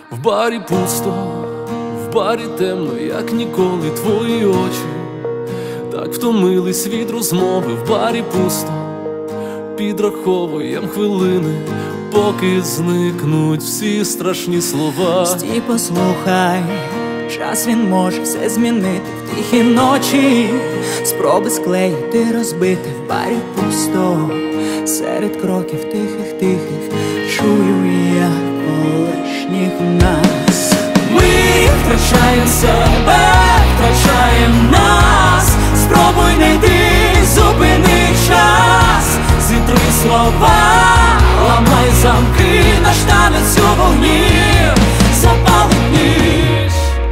В барі пусто, в барі темно, як ніколи. Твої очі так втомились від розмови. В барі пусто, підраховуєм хвилини, поки зникнуть всі страшні слова. Стій, послухай, час він може все змінити. В тихі ночі спроби склеїти, розбити. В барі пусто, серед кроків тихих чую я колишніх нас. Ми втрачаємо себе, втрачаємо нас. Спробуй не йди, зупини час. Зітри слова, ламай замки, наш танець у вогні запалить ніч.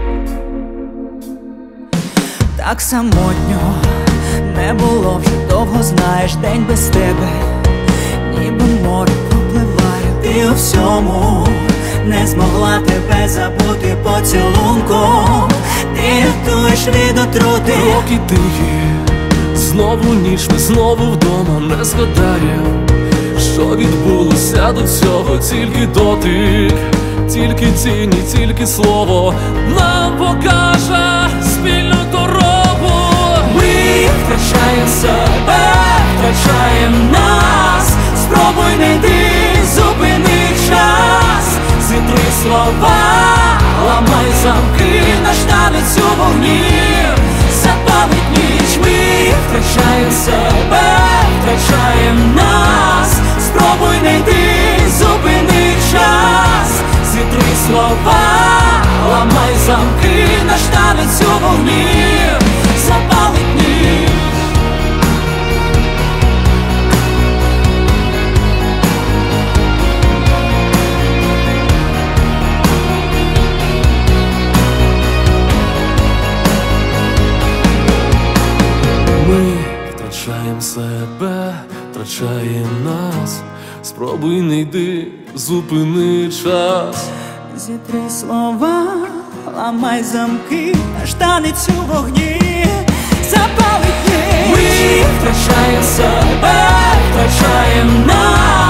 Так самотньо не було вже довго, знаєш, день без тебе ніби море пропливає. Ти у всьому не змогла тебе забути поцілунком. Ти рятуєш від отрути. Роки тихі, знову ніч, ми знову вдома. Не згадаєм, що відбулося до цього. Тільки дотик, тільки тіні, тільки слово нам покаже спільну дорогу. Ми втрачаємо себе, втрачаємо нас. Спробуй не йди, зупини час. Зітри слова, ламай замки, наш танець у вогні запалить ніч. Ми втрачаємо себе, втрачаємо нас. Спробуй не йди, зупини час. Зітри слова, ламай замки, наш танець у вогні запалить ніч. Ми втрачаємо себе, втрачаємо нас. Спробуй не йди, зупини час. Зітри слова, ламай замки, наш танець у вогні запалить ніч. Ми втрачаємо себе, втрачаємо нас.